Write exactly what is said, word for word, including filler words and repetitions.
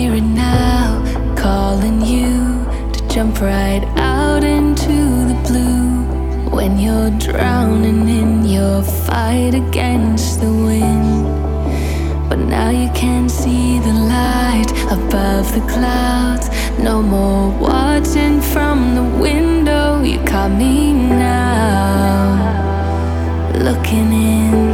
hear it now, calling you to jump right out into the blue. When you're drowning in your fight against the wind, but now you can see the light above the clouds. No more watching from the window. You caught me now, looking in